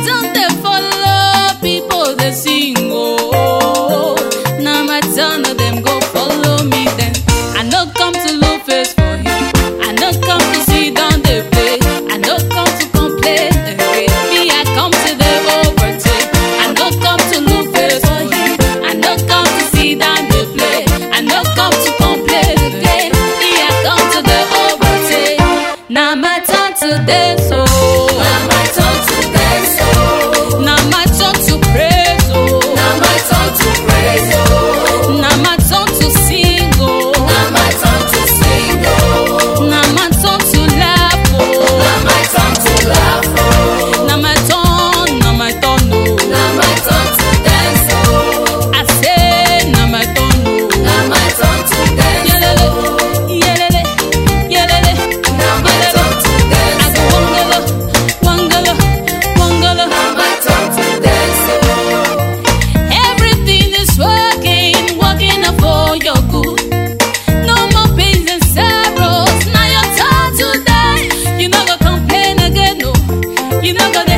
turn to follow people they sing. Oh, now my turn to them go follow me then. I no come to look face for you. I no come to see down the play. I no come to complain. Me I come to the overtake. I no come to look face for you. I no come to see down the play. I no come to complain. Me I come to the overtake. Now my turn to dance. Oh, Now my turn to dance, oh. now my turn to praise. Oh, Now my turn to praise, oh. now my turn to sing. Oh, Now my turn to sing, oh. now my turn to laugh. Oh, Now my turn to laugh, oh. now my turn, now my turn. Oh, Now my turn to dance, oh. I say now my turn. Oh, Now my turn to dance, yelele, oh. yelele, yelele. Now my turn to dance, I go wangala, wangala, wangala. Now my turn to dance, oh. Everything is working out for your good. No more pains and sorrows. Now your turn today. You not gonna complain again, no. You not gonna